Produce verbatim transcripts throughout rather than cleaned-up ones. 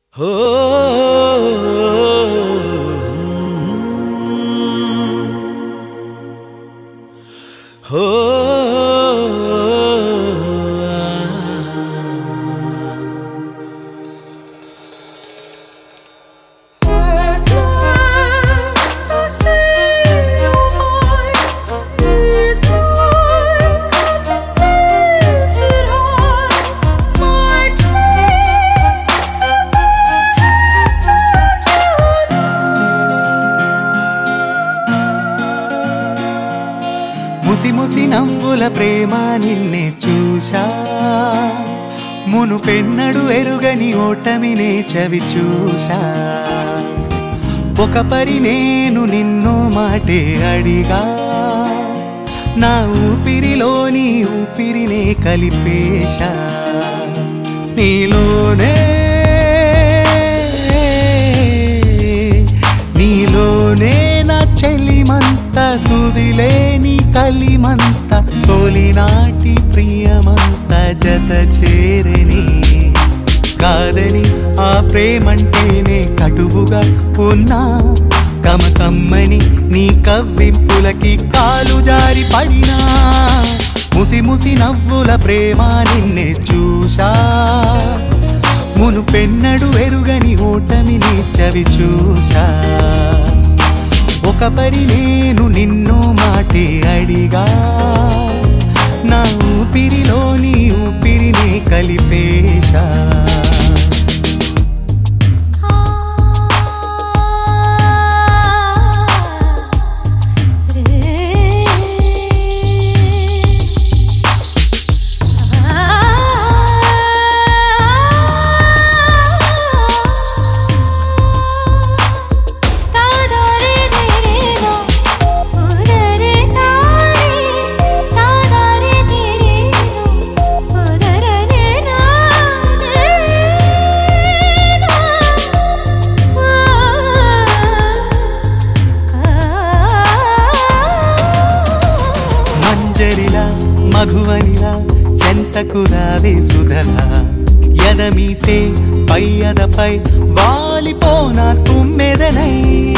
ముసి ముసి నవ్వుల ప్రేమ నిన్నే చూశా, మునుపెన్నడు ఎరుగని ఓటమినే చవి చూశా. ఒక పరి నేను నిన్నో మాటే అడిగా, నా ఊపిరిలోని ఊపిరినే కలిపేశా. నీలోనే నీలోనే నా చెలిమంత, తుదిలేని కలిమంత, తొలినాటి ప్రియమంత జత చేరని. కాదని ఆ ప్రేమంటేనే కటువుగా ఉన్నా, కమ కమ్మని నీ కవ్వింపులకి కాలు జారి పడినా. ముసి ముసి నవ్వుల ప్రేమ నిన్నే చూశా, మునుపెన్నడు ఎరుగని ఓటమిని చవి చూశా. ఒక పరి నేను నిన్నో మాటే అడిగా, నా ఊపిరిలోని ఊపిరినే కలిపేశా. మంజరిలా మధువనిలా చెంతకు రావే సుధలా, ఎదమీటే పై ఎదపై వాలిపోనా తుమ్మెదనై.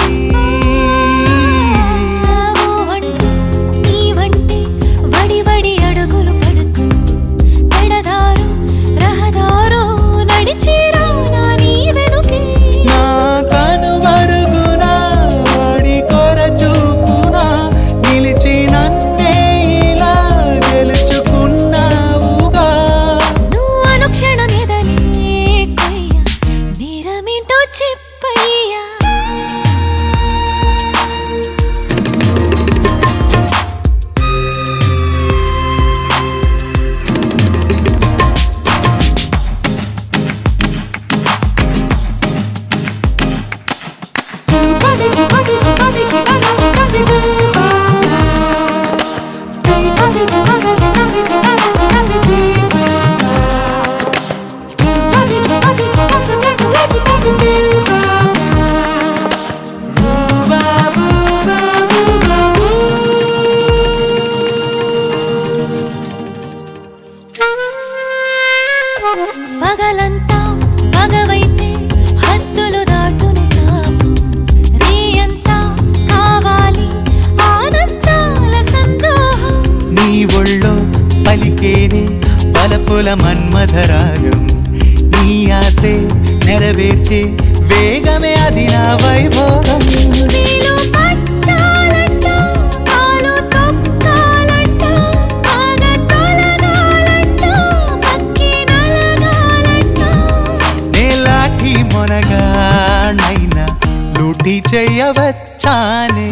పగలంతా పగవైతే హద్దులు దాటును తాపం, రేయంతా కావాలి ఆనందాల సందోహం. నీ ఒళ్ళో పలికేనే పలపుల మన్మథరాగం, నీ ఆసే నెరవేర్చే వేగమే అది నా వైభోగం. మొనగానైనా లూటి చెయ్యవచ్చానే.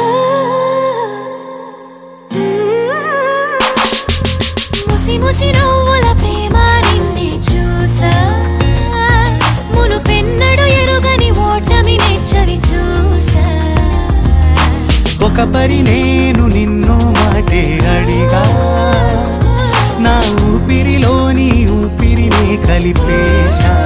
ముసి ముసి నవ్వుల ప్రేమ నిన్నే చూసా, మునుపెన్నడు ఎరుగని ఓటమినే చవి చూసా. ఒక పరి నేను నిన్నో మాటే అడిగా, నా ఊపిరిలోని ఊపిరినే కలిపేశా.